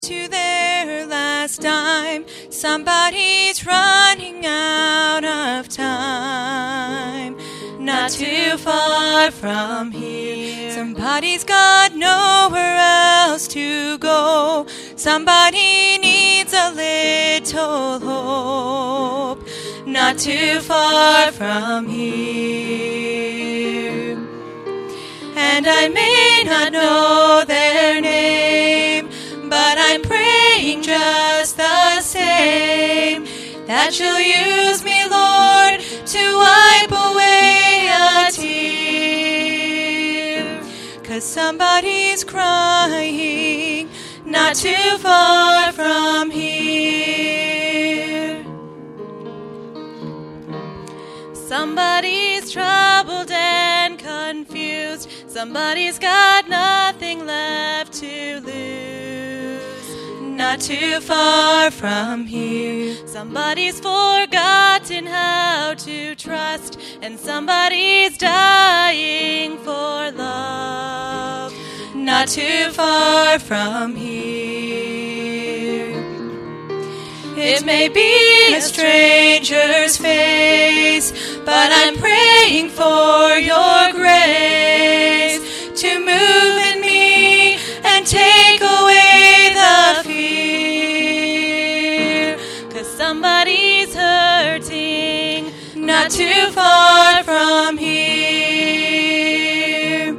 to their last dime. Somebody's running out of time. Not too far from here. Somebody's got nowhere else to go. Somebody needs a little hope. Not too far from here. And I may not know their name, but I'm praying just the same, that you'll use me, Lord, to wipe away a tear. 'Cause somebody's crying not too far from here. Somebody's troubled and confused. Somebody's got nothing left to lose. Not too far from here. Somebody's forgotten how to trust, and somebody's dying for love. Not too far from here. It may be a stranger's face, but I'm praying for your grace to move in me and take away the fear. 'Cause somebody's hurting not too far from here.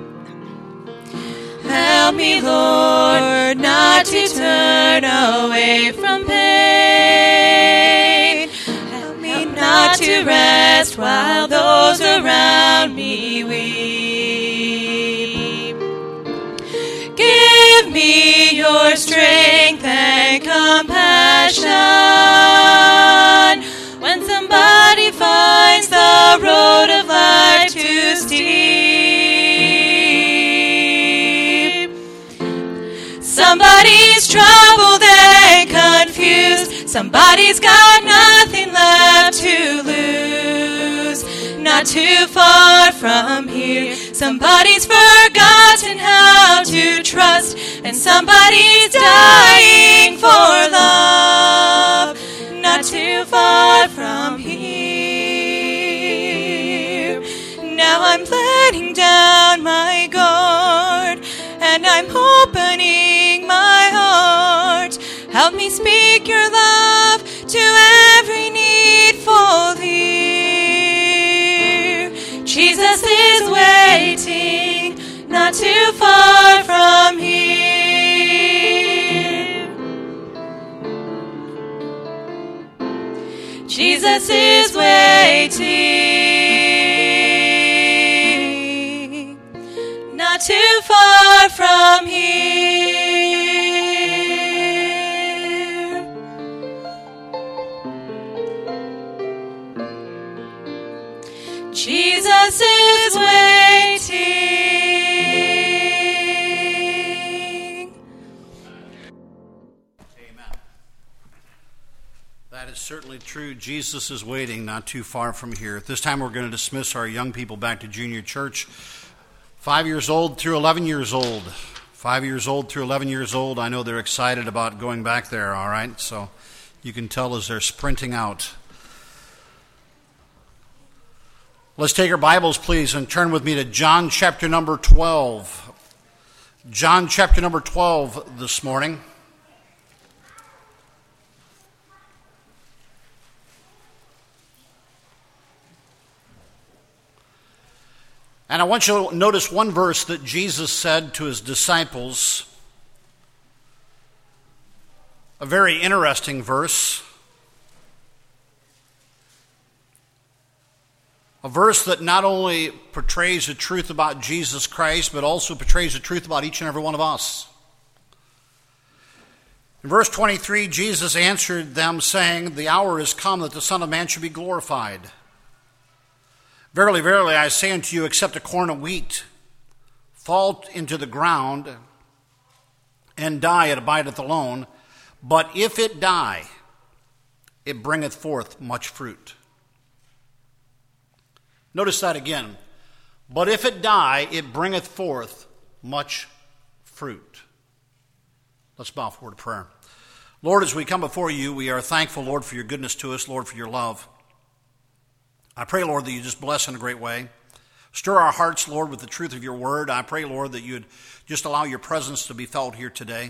Help me, Lord, not to turn away from pain. Help me not to rest while those around me weep. Give me your strength and compassion when somebody finds the road of life too steep. Somebody's troubled and confused. Somebody's got nothing left to lose. Not too far from here. Somebody's forgotten how to trust, and somebody's dying for love. Not too far from here. Now I'm letting down my guard, and I'm opening my heart. Help me speak your love to every needful ear. Jesus is waiting not too far from here. Jesus is waiting not too far from here. Jesus is waiting. Amen. That is certainly true. Jesus is waiting not too far from here. At this time, we're going to dismiss our young people back to junior church. 5 years old through 11 years old. 5 years old through 11 years old. I know they're excited about going back there, all right? So you can tell as they're sprinting out. Let's take our Bibles, please, and turn with me to John chapter number 12. John chapter number 12 this morning. And I want you to notice one verse that Jesus said to his disciples. A very interesting verse. A verse that not only portrays the truth about Jesus Christ, but also portrays the truth about each and every one of us. In verse 23, Jesus answered them, saying, "The hour is come that the Son of Man should be glorified. Verily, verily, I say unto you, except a corn of wheat fall into the ground and die, it abideth alone. But if it die, it bringeth forth much fruit." Notice that again. But if it die, it bringeth forth much fruit. Let's bow for a word of prayer. Lord, as we come before you, we are thankful, Lord, for your goodness to us, Lord, for your love. I pray, Lord, that you just bless in a great way. Stir our hearts, Lord, with the truth of your word. I pray, Lord, that you would just allow your presence to be felt here today.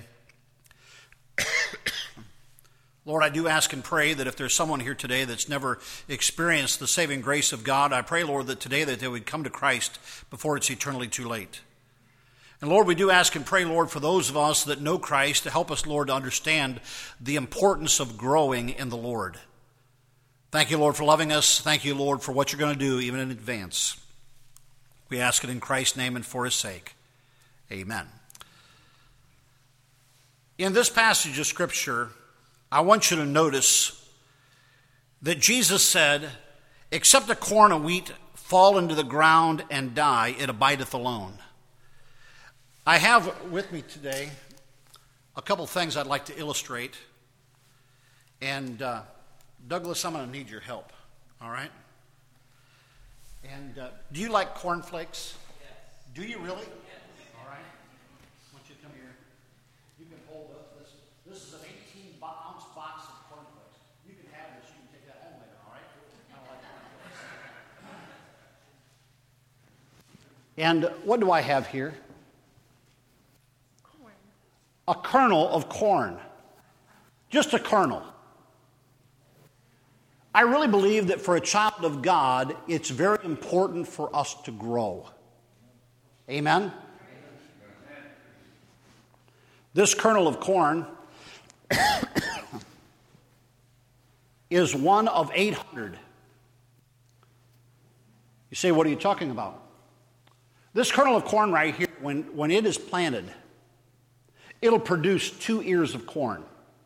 Lord, I do ask and pray that if there's someone here today that's never experienced the saving grace of God, I pray, Lord, that today that they would come to Christ before it's eternally too late. And Lord, we do ask and pray, Lord, for those of us that know Christ, to help us, Lord, to understand the importance of growing in the Lord. Thank you, Lord, for loving us. Thank you, Lord, for what you're going to do, even in advance. We ask it in Christ's name and for his sake. Amen. In this passage of Scripture, I want you to notice that Jesus said, "Except a corn of wheat fall into the ground and die, it abideth alone." I have with me today a couple things I'd like to illustrate. And Douglas, I'm going to need your help, all right? And do you like cornflakes? Yes. Do you really? Yes. All right. I want you to come here. You can hold up this. This is an 18-ounce box of cornflakes. You can have this. You can take that home later, all right? I don't like cornflakes. And what do I have here? Corn. A kernel of corn. Just a kernel. I really believe that for a child of God, it's very important for us to grow. Amen? This kernel of corn is one of 800. You say, what are you talking about? This kernel of corn right here, when it is planted, it'll produce 2 ears of corn.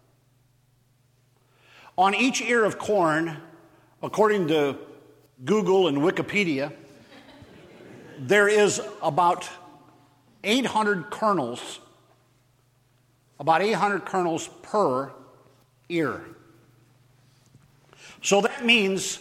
On each ear of corn, according to Google and Wikipedia, there is about 800 kernels per ear. So that means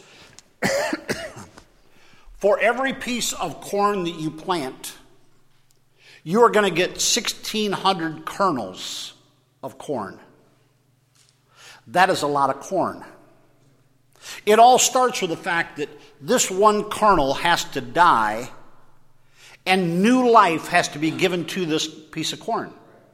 for every piece of corn that you plant, you are going to get 1,600 kernels of corn. That is a lot of corn. It all starts with the fact that this one kernel has to die and new life has to be given to this piece of corn.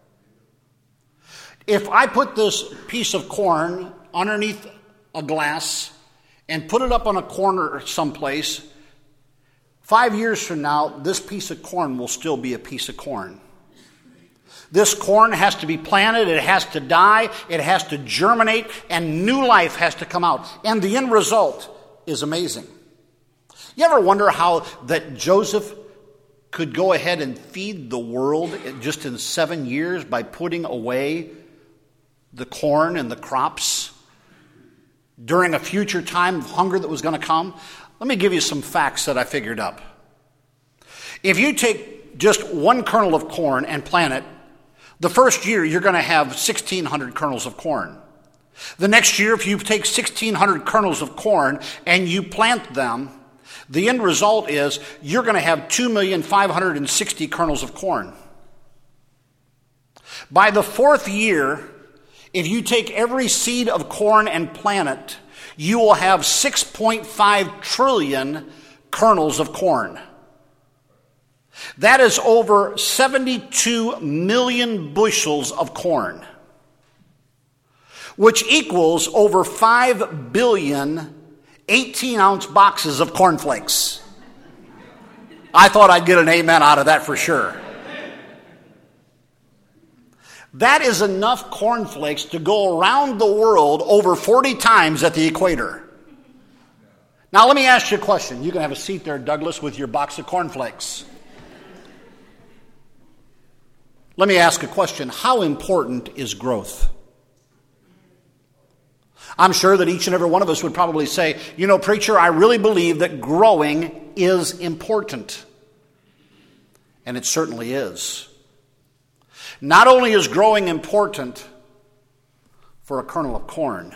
If I put this piece of corn underneath a glass and put it up on a corner someplace, 5 years from now, this piece of corn will still be a piece of corn. This corn has to be planted, it has to die, it has to germinate, and new life has to come out. And the end result is amazing. You ever wonder how that Joseph could go ahead and feed the world just in 7 years by putting away the corn and the crops during a future time of hunger that was going to come? Let me give you some facts that I figured up. If you take just one kernel of corn and plant it, the first year, you're going to have 1,600 kernels of corn. The next year, if you take 1,600 kernels of corn and you plant them, the end result is you're going to have 2,560,000 kernels of corn. By the fourth year, if you take every seed of corn and plant it, you will have 6.5 trillion kernels of corn. That is over 72 million bushels of corn, which equals over 5 billion 18-ounce boxes of cornflakes. I thought I'd get an amen out of that for sure. That is enough cornflakes to go around the world over 40 times at the equator. Now let me ask you a question. You can have a seat there, Douglas, with your box of cornflakes. Let me ask a question. How important is growth? I'm sure that each and every one of us would probably say, you know, preacher, I really believe that growing is important. And it certainly is. Not only is growing important for a kernel of corn,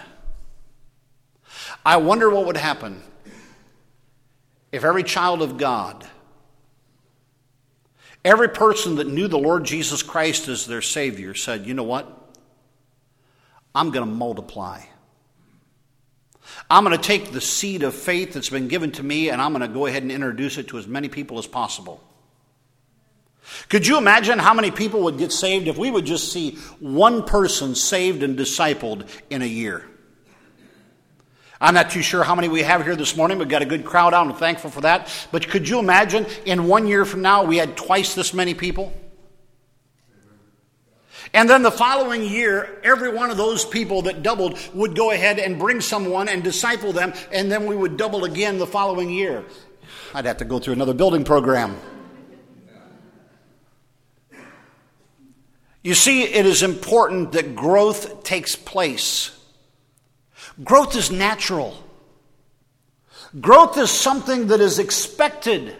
I wonder what would happen if every child of God, Every person that knew the Lord Jesus Christ as their Savior said, you know what? I'm going to multiply. I'm going to take the seed of faith that's been given to me, and I'm going to go ahead and introduce it to as many people as possible. Could you imagine how many people would get saved if we would just see one person saved and discipled in a year? I'm not too sure how many we have here this morning. We've got a good crowd out. I'm thankful for that. But could you imagine in 1 year from now we had twice this many people? And then the following year, every one of those people that doubled would go ahead and bring someone and disciple them, and then we would double again the following year. I'd have to go through another building program. You see, it is important that growth takes place. Growth is natural. Growth is something that is expected.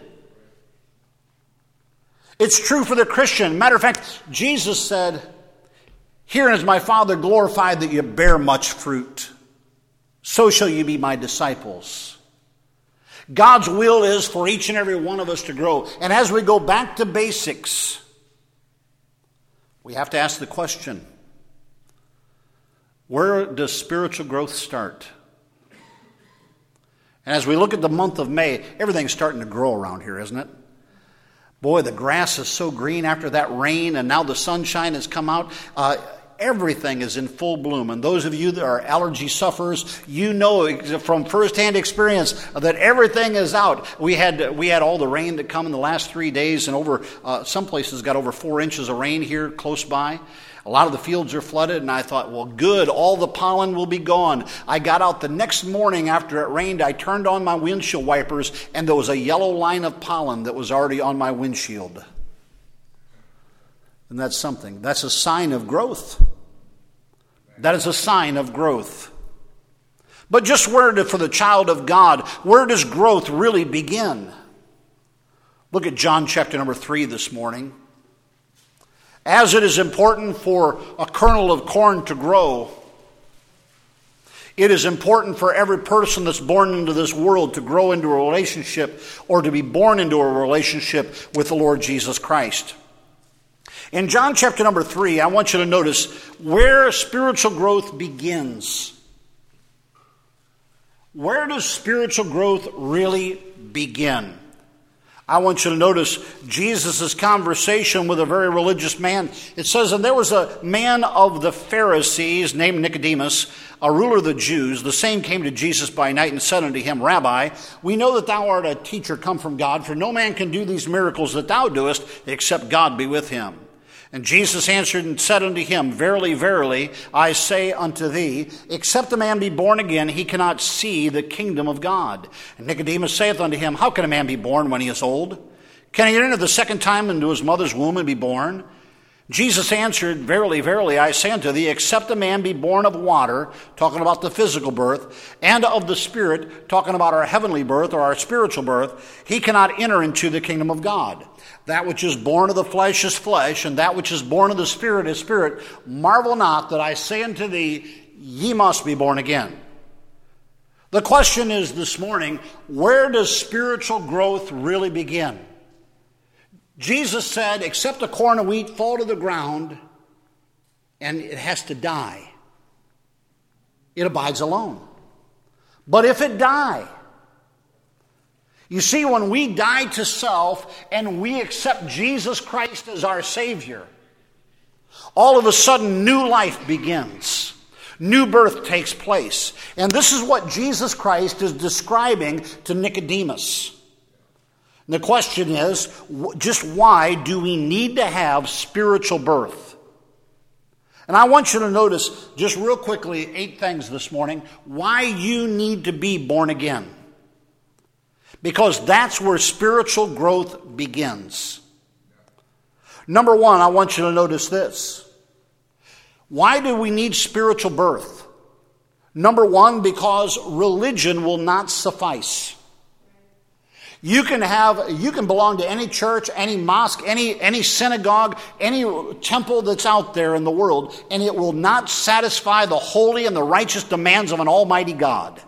It's true for the Christian. Matter of fact, Jesus said, "Herein is my Father glorified, that you bear much fruit. So shall you be my disciples." God's will is for each and every one of us to grow. And as we go back to basics, we have to ask the question, where does spiritual growth start? And as we look at the month of May, everything's starting to grow around here, isn't it? Boy, the grass is so green after that rain, and now the sunshine has come out. Everything is in full bloom. And those of you that are allergy sufferers, you know from firsthand experience that everything is out. We had all the rain that come in the last 3 days, and over some places got over 4 inches of rain here close by. A lot of the fields are flooded, and I thought, well, good, all the pollen will be gone. I got out the next morning after it rained. I turned on my windshield wipers, and there was a yellow line of pollen that was already on my windshield. And that's something. That's a sign of growth. That is a sign of growth. But just for the child of God, where does growth really begin? Look at John chapter number 3 this morning. As it is important for a kernel of corn to grow, it is important for every person that's born into this world to grow into a relationship, or to be born into a relationship with the Lord Jesus Christ. In John chapter number 3, I want you to notice where spiritual growth begins. Where does spiritual growth really begin? I want you to notice Jesus' conversation with a very religious man. It says, "And there was a man of the Pharisees named Nicodemus, a ruler of the Jews. The same came to Jesus by night and said unto him, Rabbi, we know that thou art a teacher come from God, for no man can do these miracles that thou doest, except God be with him. And Jesus answered and said unto him, Verily, verily, I say unto thee, except a man be born again, he cannot see the kingdom of God. And Nicodemus saith unto him, How can a man be born when he is old? Can he enter the second time into his mother's womb and be born? Jesus answered, Verily, verily, I say unto thee, except a man be born of water, talking about the physical birth, and of the Spirit, talking about our heavenly birth or our spiritual birth, he cannot enter into the kingdom of God. That which is born of the flesh is flesh, and that which is born of the Spirit is spirit. Marvel not that I say unto thee, ye must be born again." The question is this morning, where does spiritual growth really begin? Jesus said, except a corn of wheat fall to the ground, and it has to die. It abides alone. But if it die, you see, when we die to self and we accept Jesus Christ as our Savior, all of a sudden new life begins. New birth takes place. And this is what Jesus Christ is describing to Nicodemus. And the question is, just why do we need to have spiritual birth? And I want you to notice, just real quickly, 8 things this morning, why you need to be born again. Because that's where spiritual growth begins. Number 1, I want you to notice this. Why do we need spiritual birth? Number 1, because religion will not suffice. You can belong to any church, any mosque, any synagogue, any temple that's out there in the world, and it will not satisfy the holy and the righteous demands of an almighty God.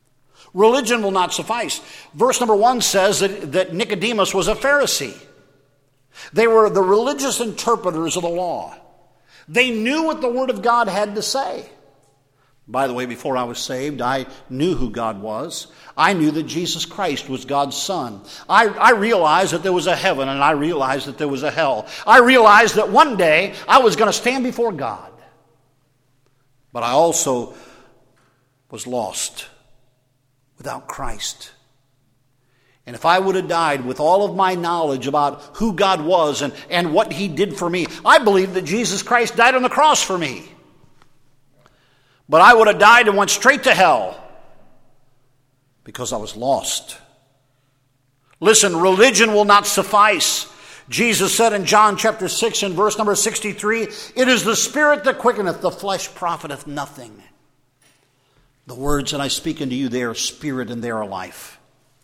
Religion will not suffice. Verse number 1 says that Nicodemus was a Pharisee. They were the religious interpreters of the law. They knew what the Word of God had to say. By the way, before I was saved, I knew who God was. I knew that Jesus Christ was God's Son. I realized that there was a heaven, and I realized that there was a hell. I realized that one day I was going to stand before God. But I also was lost without Christ. And if I would have died with all of my knowledge about who God was and what He did for me, I believe that Jesus Christ died on the cross for me. But I would have died and went straight to hell because I was lost. Listen, religion will not suffice. Jesus said in John chapter 6 and verse number 63, "It is the Spirit that quickeneth, the flesh profiteth nothing." The words that I speak unto you, they are spirit and they are life.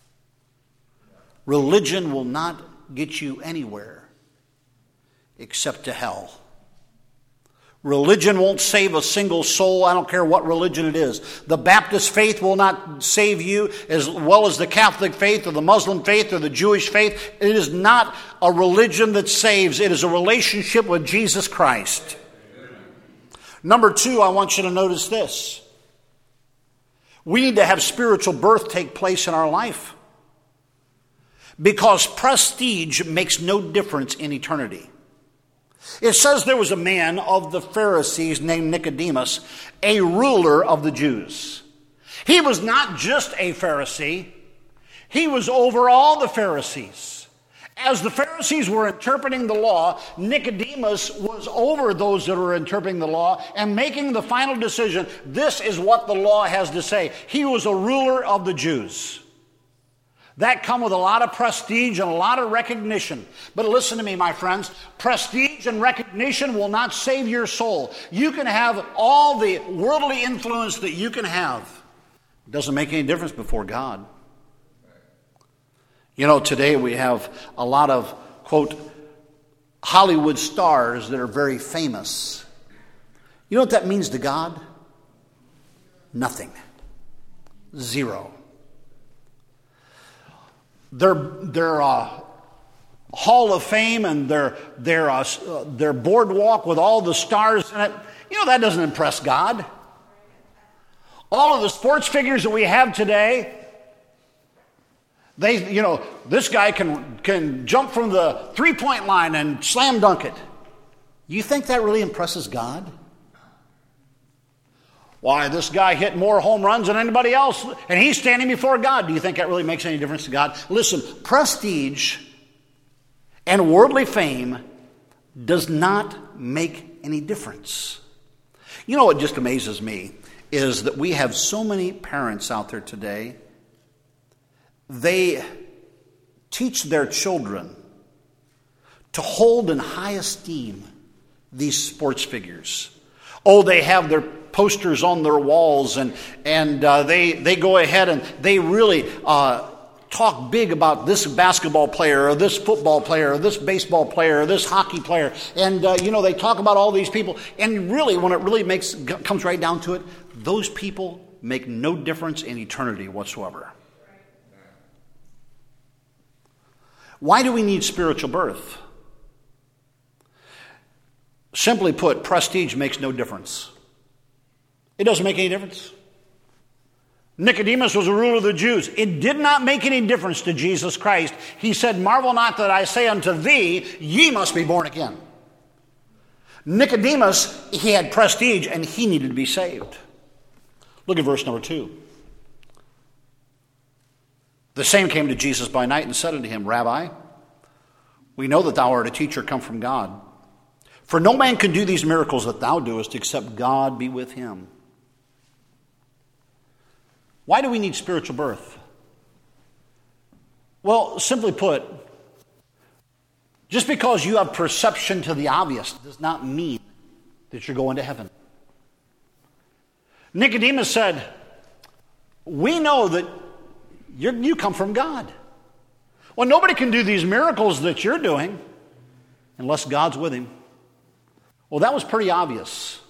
Religion will not get you anywhere except to hell. Religion won't save a single soul. I don't care what religion it is. The Baptist faith will not save you as well as the Catholic faith or the Muslim faith or the Jewish faith. It is not a religion that saves. It is a relationship with Jesus Christ. Number two, I want you to notice this. We need to have spiritual birth take place in our life. Because prestige makes no difference in eternity. It says there was a man of the Pharisees named Nicodemus, a ruler of the Jews. He was not just a Pharisee. He was over all the Pharisees. As the Pharisees were interpreting the law, Nicodemus was over those that were interpreting the law and making the final decision. This is what the law has to say. He was a ruler of the Jews. That comes with a lot of prestige and a lot of recognition. But listen to me, my friends. Prestige and recognition will not save your soul. You can have all the worldly influence that you can have. It doesn't make any difference before God. You know, today we have a lot of, quote, Hollywood stars that are very famous. You know what that means to God? Nothing. Zero. Their Hall of Fame and their boardwalk with all the stars in it, you know, that doesn't impress God. All of the sports figures that we have today, this guy can jump from the three-point line and slam dunk it. You think that really impresses God? Why, this guy hit more home runs than anybody else, and he's standing before God. Do you think that really makes any difference to God? Listen, prestige and worldly fame does not make any difference. You know what just amazes me is that we have so many parents out there today. They teach their children to hold in high esteem these sports figures. Oh, they have their posters on their walls, and they go ahead and they really talk big about this basketball player or this football player or this baseball player or this hockey player, and they talk about all these people. And really, when it really comes right down to it, those people make no difference in eternity whatsoever. Why do we need spiritual birth? Simply put, prestige makes no difference. It doesn't make any difference. Nicodemus was a ruler of the Jews. It did not make any difference to Jesus Christ. He said, "Marvel not that I say unto thee, ye must be born again." Nicodemus, he had prestige and he needed to be saved. Look at verse number 2. The same came to Jesus by night and said unto him, "Rabbi, we know that thou art a teacher come from God. For no man can do these miracles that thou doest except God be with him." Why do we need spiritual birth? Well, simply put, just because you have perception to the obvious does not mean that you're going to heaven. Nicodemus said, "We know that you come from God. Well, nobody can do these miracles that you're doing unless God's with him." Well, that was pretty obvious.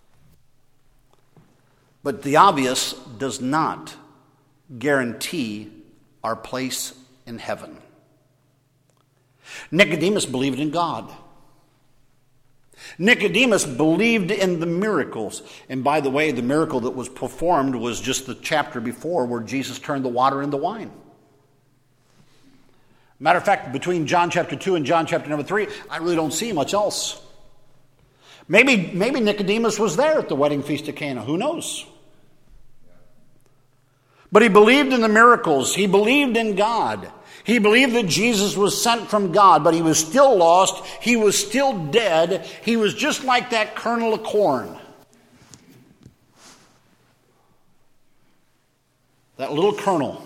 But the obvious does not guarantee our place in heaven. Nicodemus believed in God. Nicodemus believed in the miracles. And by the way, the miracle that was performed was just the chapter before where Jesus turned the water into wine. Matter of fact, between John chapter 2 and John chapter number 3, I really don't see much else. Maybe Nicodemus was there at the wedding feast of Cana. Who knows? But he believed in the miracles. He believed in God. He believed that Jesus was sent from God, but he was still lost. He was still dead. He was just like that kernel of corn. That little kernel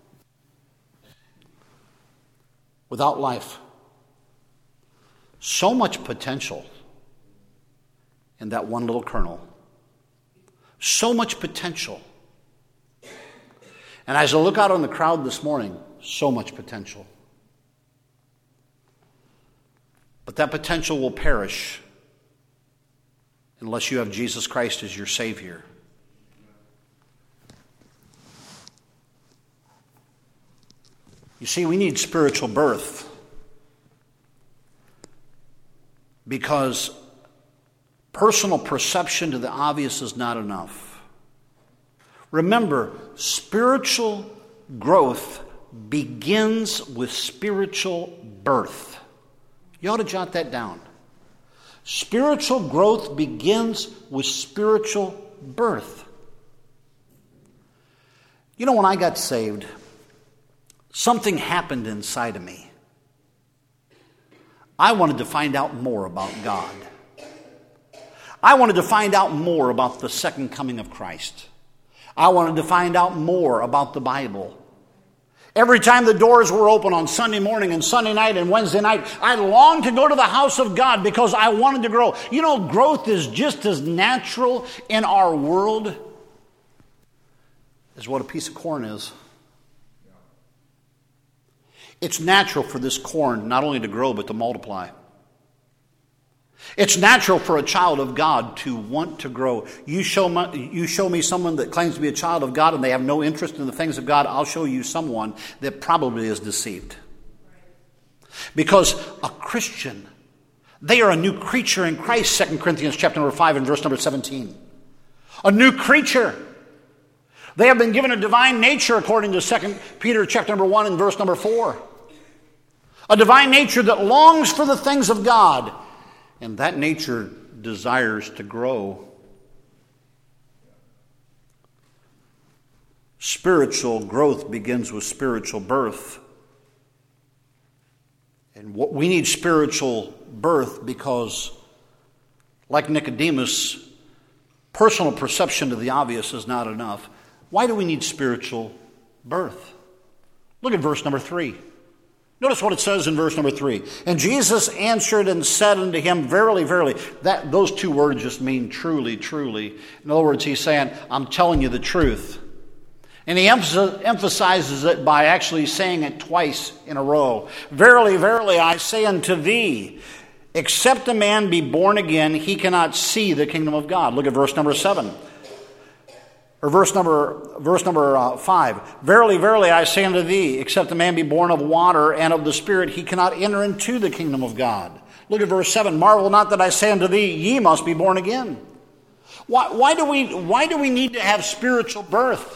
without life. So much potential in that one little kernel. So much potential. And as I look out on the crowd this morning, so much potential. But that potential will perish unless you have Jesus Christ as your Savior. You see, we need spiritual birth because personal perception to the obvious is not enough. Remember, spiritual growth begins with spiritual birth. You ought to jot that down. Spiritual growth begins with spiritual birth. You know, when I got saved, something happened inside of me. I wanted to find out more about God. I wanted to find out more about the second coming of Christ. I wanted to find out more about the Bible. Every time the doors were open on Sunday morning and Sunday night and Wednesday night, I longed to go to the house of God because I wanted to grow. You know, growth is just as natural in our world as what a piece of corn is. It's natural for this corn not only to grow but to multiply. It's natural for a child of God to want to grow. You show me someone that claims to be a child of God and they have no interest in the things of God, I'll show you someone that probably is deceived. Because a Christian, they are a new creature in Christ, 2 Corinthians chapter number 5 and verse number 17. A new creature. They have been given a divine nature according to 2 Peter chapter number 1 and verse number 4. A divine nature that longs for the things of God. And that nature desires to grow. Spiritual growth begins with spiritual birth. And we need spiritual birth because, like Nicodemus, personal perception to the obvious is not enough. Why do we need spiritual birth? Look at verse number 3. Notice what it says in verse number 3. And Jesus answered and said unto him, Verily, verily. Those two words just mean truly, truly. In other words, he's saying, I'm telling you the truth. And he emphasizes it by actually saying it twice in a row. Verily, verily, I say unto thee, except a man be born again, he cannot see the kingdom of God. Look at verse number 7. Or verse number 5. Verily, verily, I say unto thee, except a man be born of water and of the Spirit, he cannot enter into the kingdom of God. Look at verse 7. Marvel not that I say unto thee, ye must be born again. Why do we need to have spiritual birth?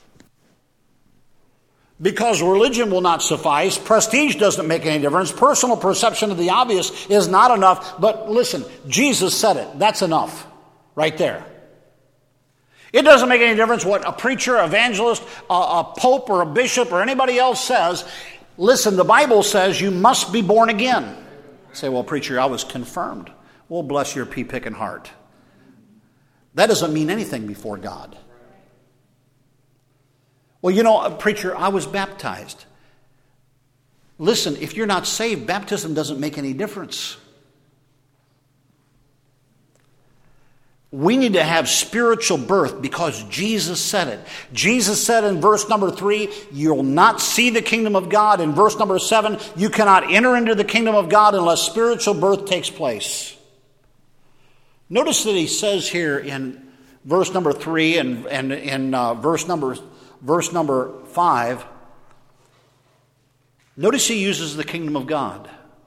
Because religion will not suffice. Prestige doesn't make any difference. Personal perception of the obvious is not enough. But listen, Jesus said it. That's enough. Right there. It doesn't make any difference what a preacher, evangelist, a pope, or a bishop, or anybody else says. Listen, the Bible says you must be born again. You say, well, preacher, I was confirmed. Well, bless your pea-picking heart. That doesn't mean anything before God. Well, you know, preacher, I was baptized. Listen, if you're not saved, baptism doesn't make any difference. We need to have spiritual birth because Jesus said it. Jesus said in verse number 3, you'll not see the kingdom of God. In verse number 7, you cannot enter into the kingdom of God unless spiritual birth takes place. Notice that he says here in verse number 3 and in verse number 5, notice he uses the kingdom of God.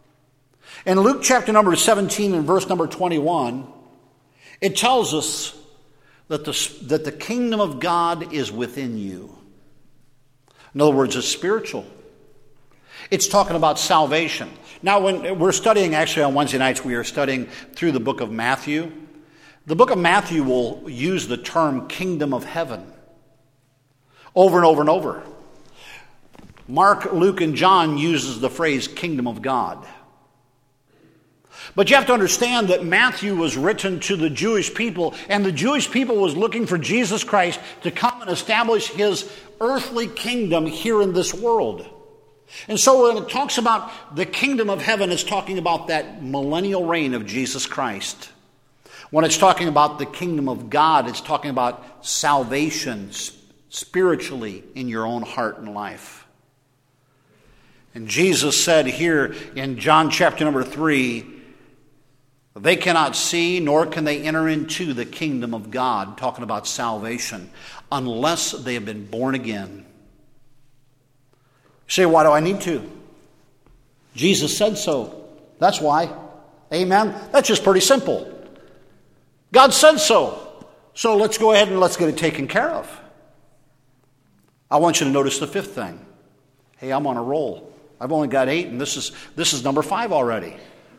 In Luke chapter number 17 and verse number 21, it tells us that the kingdom of God is within you. In other words, it's spiritual. It's talking about salvation. Now, when we're studying, actually on Wednesday nights, we are studying through the book of Matthew. The book of Matthew will use the term kingdom of heaven over and over and over. Mark, Luke, and John uses the phrase kingdom of God. But you have to understand that Matthew was written to the Jewish people, and the Jewish people was looking for Jesus Christ to come and establish his earthly kingdom here in this world. And so when it talks about the kingdom of heaven, it's talking about that millennial reign of Jesus Christ. When it's talking about the kingdom of God, it's talking about salvation spiritually in your own heart and life. And Jesus said here in John chapter number 3, they cannot see nor can they enter into the kingdom of God, talking about salvation, unless they have been born again. You say, why do I need to? Jesus said so. That's why. Amen? That's just pretty simple. God said so. So let's go ahead and let's get it taken care of. I want you to notice the fifth thing. Hey, I'm on a roll. I've only got 8, and this is number 5 already.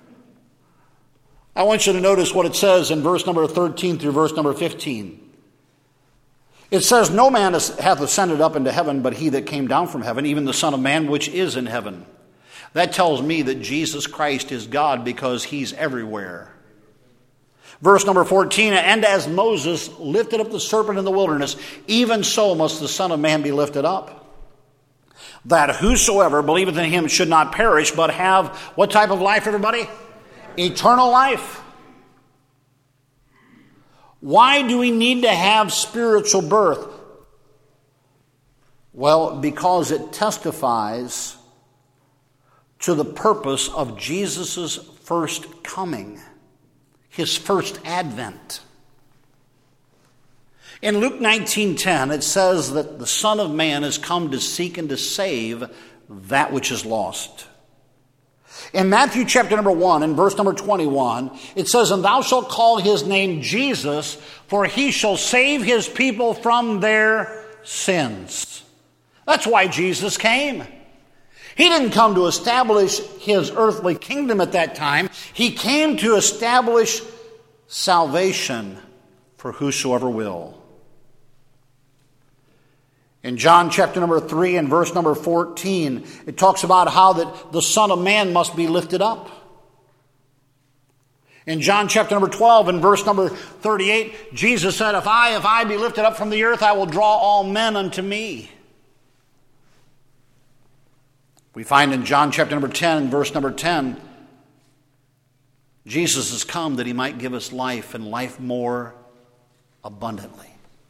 I want you to notice what it says in verse number 13 through verse number 15. It says, no man hath ascended up into heaven, but he that came down from heaven, even the Son of Man which is in heaven. That tells me that Jesus Christ is God because he's everywhere. Verse number 14, and as Moses lifted up the serpent in the wilderness, even so must the Son of Man be lifted up, that whosoever believeth in him should not perish, but have what type of life, everybody? Eternal life. Why do we need to have spiritual birth? Well, because it testifies to the purpose of Jesus' first coming, his first advent. In Luke 19:10, it says that the Son of Man has come to seek and to save that which is lost. In Matthew chapter number 1 and verse number 21, it says, and thou shalt call his name Jesus, for he shall save his people from their sins. That's why Jesus came. He didn't come to establish his earthly kingdom at that time. He came to establish salvation for whosoever will. In John chapter number 3 and verse number 14, it talks about how that the Son of Man must be lifted up. In John chapter number 12 and verse number 38, Jesus said, if I be lifted up from the earth, I will draw all men unto me. We find in John chapter number 10 and verse number 10, Jesus has come that he might give us life and life more abundantly.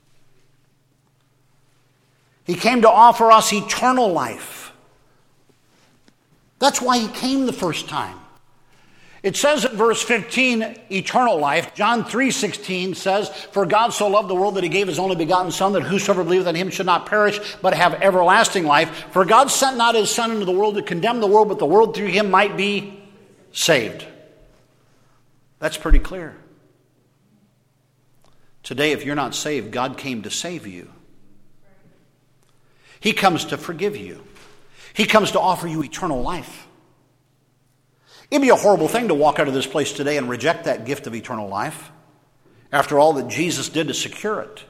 He came to offer us eternal life. That's why he came the first time. It says in verse 15, eternal life. John 3:16 says, for God so loved the world that he gave his only begotten Son, that whosoever believeth in him should not perish, but have everlasting life. For God sent not his Son into the world to condemn the world, but the world through him might be saved. That's pretty clear. Today, if you're not saved, God came to save you. He comes to forgive you. He comes to offer you eternal life. It'd be a horrible thing to walk out of this place today and reject that gift of eternal life after all that Jesus did to secure it.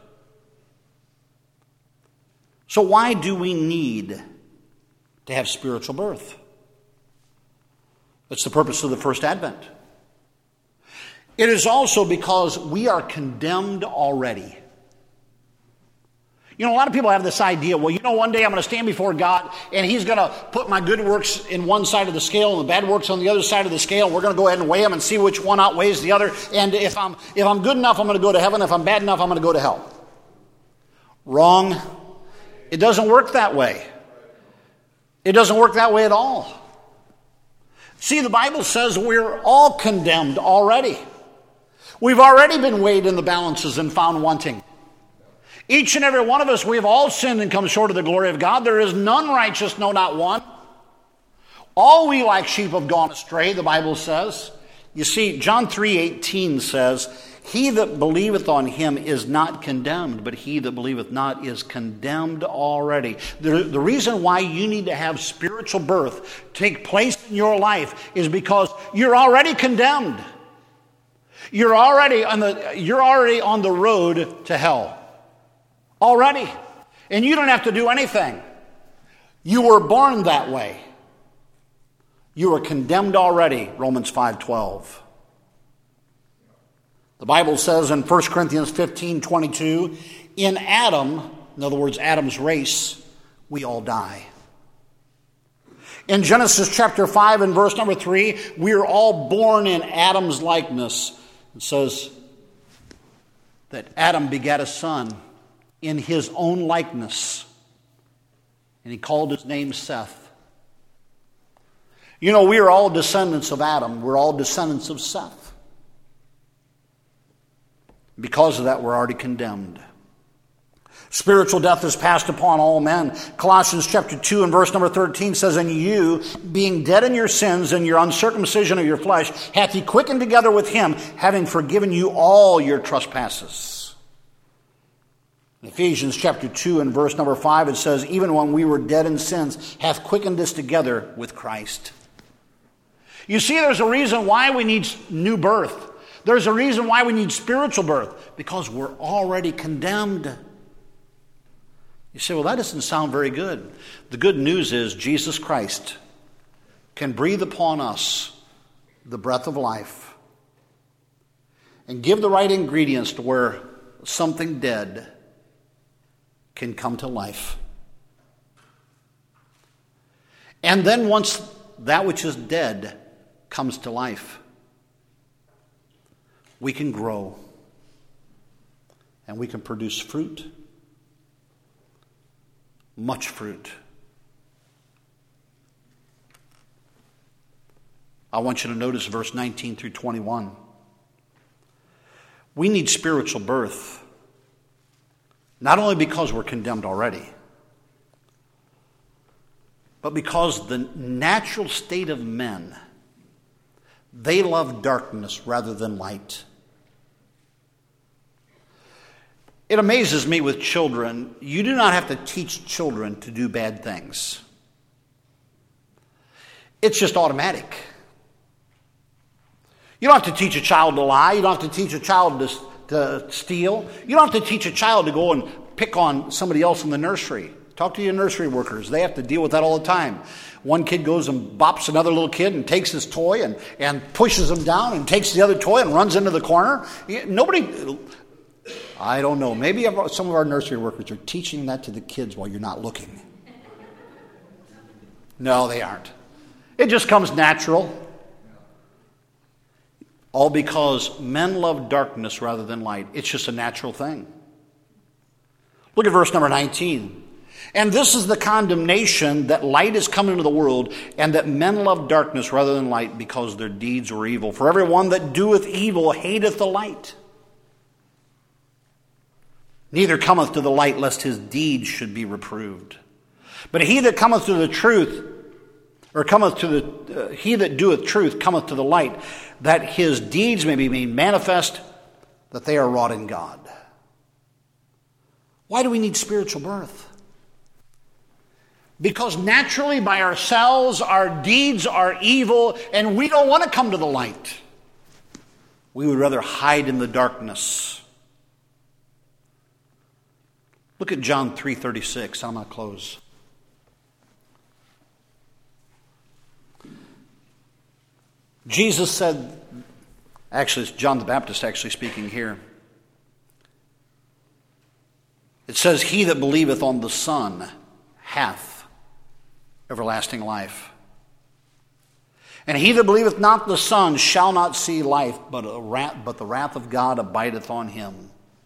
So why do we need to have spiritual birth? That's the purpose of the first advent. It is also because we are condemned already. You know, a lot of people have this idea, well, one day I'm going to stand before God and he's going to put my good works in one side of the scale and the bad works on the other side of the scale. We're going to go ahead and weigh them and see which one outweighs the other. And if I'm good enough, I'm going to go to heaven. If I'm bad enough, I'm going to go to hell. Wrong. It doesn't work that way. It doesn't work that way at all. See, the Bible says we're all condemned already. We've already been weighed in the balances and found wanting. Each and every one of us, we have all sinned and come short of the glory of God. There is none righteous, no, not one. All we like sheep have gone astray, the Bible says. You see, John 3:18 says, he that believeth on him is not condemned, but he that believeth not is condemned already. The reason why you need to have spiritual birth take place in your life is because you're already condemned. You're already on the road to hell. Already. And you don't have to do anything. You were born that way. You are condemned already, Romans 5:12. The Bible says in 1 Corinthians 15:22, in Adam, in other words, Adam's race, we all die. In Genesis chapter 5 and verse number 3, we are all born in Adam's likeness. It says that Adam begat a son in his own likeness, and he called his name Seth. You know, we are all descendants of Adam. We're all descendants of Seth. Because of that, we're already condemned. Spiritual death is passed upon all men. Colossians chapter 2 and verse number 13 says, and you, being dead in your sins and your uncircumcision of your flesh, hath he quickened together with him, having forgiven you all your trespasses. In Ephesians chapter 2 and verse number 5, it says, even when we were dead in sins, hath quickened us together with Christ. You see, there's a reason why we need new birth. There's a reason why we need spiritual birth, because we're already condemned. You say, well, that doesn't sound very good. The good news is Jesus Christ can breathe upon us the breath of life and give the right ingredients to where something dead can come to life. And then once that which is dead comes to life, we can grow and we can produce fruit, much fruit. I want you to notice verse 19 through 21. We need spiritual birth, not only because we're condemned already, but because the natural state of men, they love darkness rather than light. It amazes me with children, you do not have to teach children to do bad things. It's just automatic. You don't have to teach a child to lie. You don't have to teach a child to steal. You don't have to teach a child to go and pick on somebody else in the nursery. Talk to your nursery workers. They have to deal with that all the time. One kid goes and bops another little kid and takes his toy and pushes him down and takes the other toy and runs into the corner. Nobody, I don't know, maybe some of our nursery workers are teaching that to the kids while you're not looking. No, they aren't. It just comes natural. All because men love darkness rather than light. It's just a natural thing. Look at verse number 19. And this is the condemnation, that light is come into the world, and that men love darkness rather than light, because their deeds were evil. For everyone that doeth evil hateth the light, neither cometh to the light, lest his deeds should be reproved. But he that cometh to the truth, or cometh to the he that doeth truth cometh to the light, that his deeds may be made manifest, that they are wrought in God. Why do we need spiritual birth? Because naturally by ourselves our deeds are evil, and we don't want to come to the light. We would rather hide in the darkness. Look at John 3:36. I'm going to close. Jesus said, actually it's John the Baptist actually speaking here. It says, he that believeth on the Son hath everlasting life. And he that believeth not the Son shall not see life, but the wrath of God abideth on him.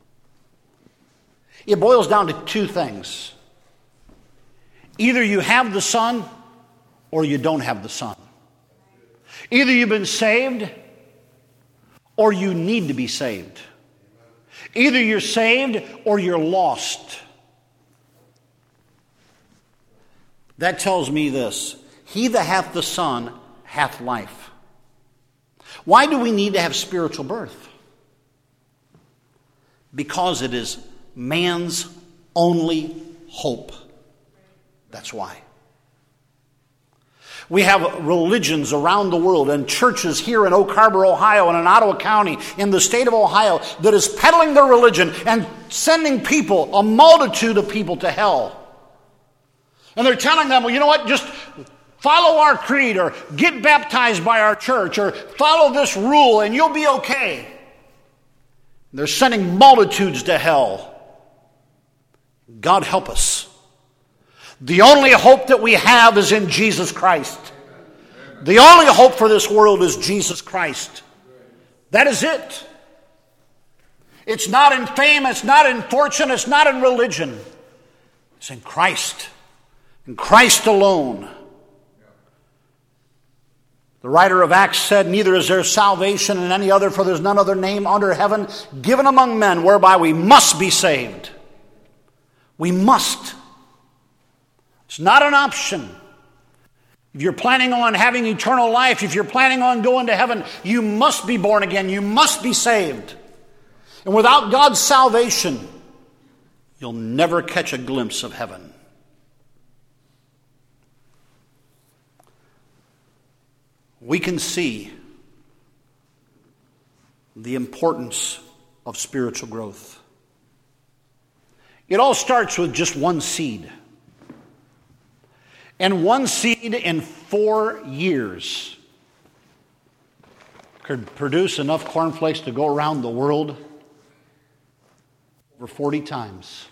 It boils down to two things. Either you have the Son or you don't have the Son. Either you've been saved or you need to be saved. Either you're saved or you're lost. That tells me this. He that hath the Son hath life. Why do we need to have spiritual birth? Because it is man's only hope. That's why. We have religions around the world and churches here in Oak Harbor, Ohio, and in Ottawa County, in the state of Ohio, that is peddling their religion and sending people, a multitude of people, to hell. And they're telling them, well, you know what, just follow our creed, or get baptized by our church, or follow this rule and you'll be okay. They're sending multitudes to hell. God help us. The only hope that we have is in Jesus Christ. The only hope for this world is Jesus Christ. That is it. It's not in fame, it's not in fortune, it's not in religion. It's in Christ. In Christ alone. The writer of Acts said, neither is there salvation in any other, for there's none other name under heaven given among men whereby we must be saved. We must. It's not an option. If you're planning on having eternal life, if you're planning on going to heaven, you must be born again. You must be saved. And without God's salvation, you'll never catch a glimpse of heaven. We can see the importance of spiritual growth. It all starts with just one seed. And one seed in 4 years could produce enough cornflakes to go around the world over 40 times.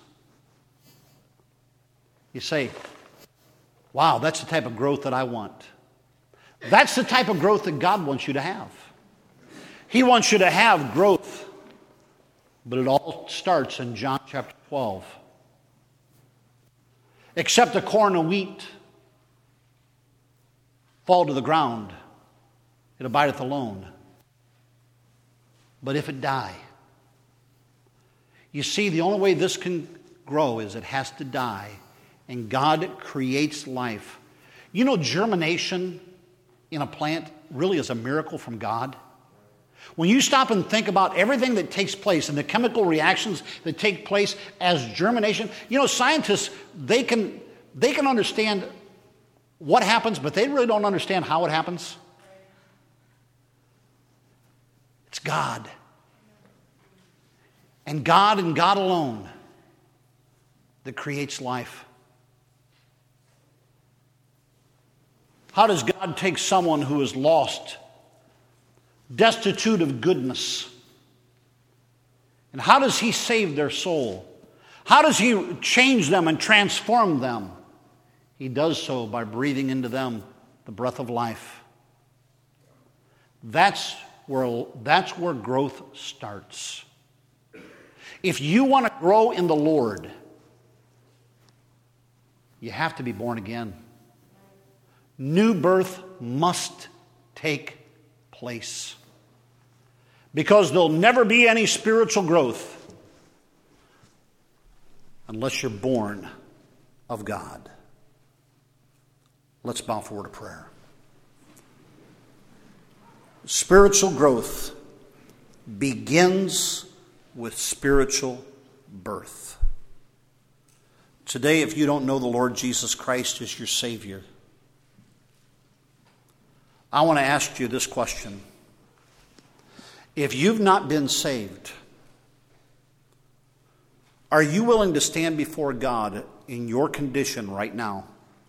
You say, wow, that's the type of growth that I want. That's the type of growth that God wants you to have. He wants you to have growth. But it all starts in John chapter 12. Except the corn and wheat fall to the ground, it abideth alone. But if it die, you see, the only way this can grow is it has to die. And God creates life. You know, germination in a plant really is a miracle from God. When you stop and think about everything that takes place and the chemical reactions that take place as germination, you know, scientists, they can understand what happens, but they really don't understand how it happens. It's God. And God alone that creates life. How does God take someone who is lost, destitute of goodness, and how does He save their soul? How does He change them and transform them? He does so by breathing into them the breath of life. That's where growth starts. If you want to grow in the Lord, you have to be born again. New birth must take place. Because there'll never be any spiritual growth unless you're born of God. Let's bow forward to prayer. Spiritual growth begins with spiritual birth. Today, if you don't know the Lord Jesus Christ as your Savior, I want to ask you this question. If you've not been saved, are you willing to stand before God in your condition right now?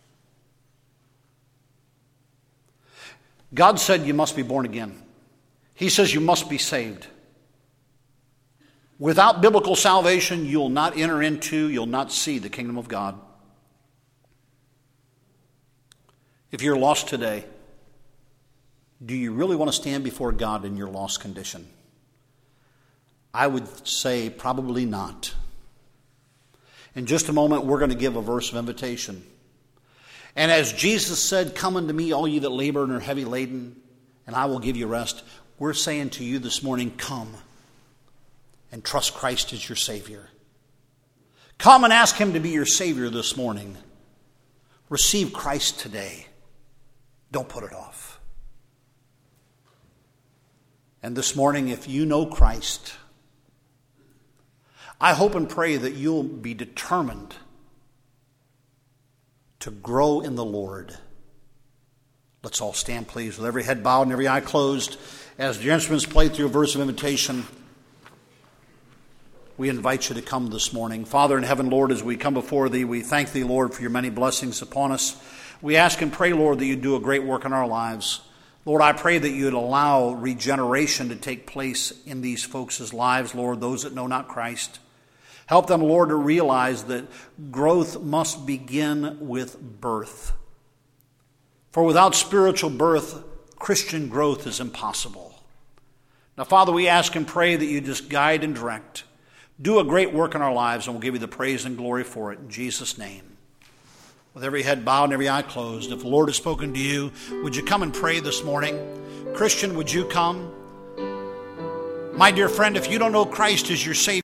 God said you must be born again. He says you must be saved. Without biblical salvation, you'll not enter into, you'll not see the kingdom of God. If you're lost today, do you really want to stand before God in your lost condition? I would say probably not. In just a moment, we're going to give a verse of invitation. And as Jesus said, come unto me, all ye that labor and are heavy laden, and I will give you rest. We're saying to you this morning, come and trust Christ as your Savior. Come and ask Him to be your Savior this morning. Receive Christ today. Don't put it off. And this morning, if you know Christ, I hope and pray that you'll be determined to grow in the Lord. Let's all stand, please, with every head bowed and every eye closed. As the instruments play through a verse of invitation, we invite you to come this morning. Father in heaven, Lord, as we come before Thee, we thank Thee, Lord, for Your many blessings upon us. We ask and pray, Lord, that You do a great work in our lives. Lord, I pray that You'd allow regeneration to take place in these folks' lives, Lord, those that know not Christ. Help them, Lord, to realize that growth must begin with birth. For without spiritual birth, Christian growth is impossible. Now, Father, we ask and pray that You just guide and direct. Do a great work in our lives, and we'll give You the praise and glory for it in Jesus' name. With every head bowed and every eye closed, if the Lord has spoken to you, would you come and pray this morning? Christian, would you come? My dear friend, if you don't know Christ as your Savior,